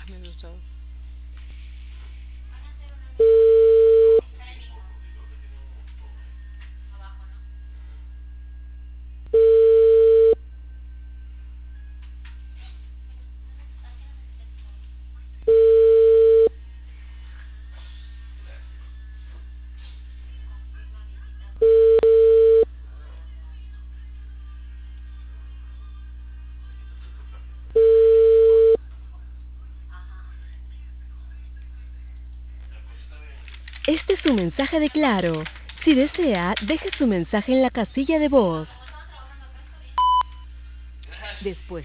Me asustaba. Este es su mensaje de Claro. Si desea, deje su mensaje en la casilla de voz. Después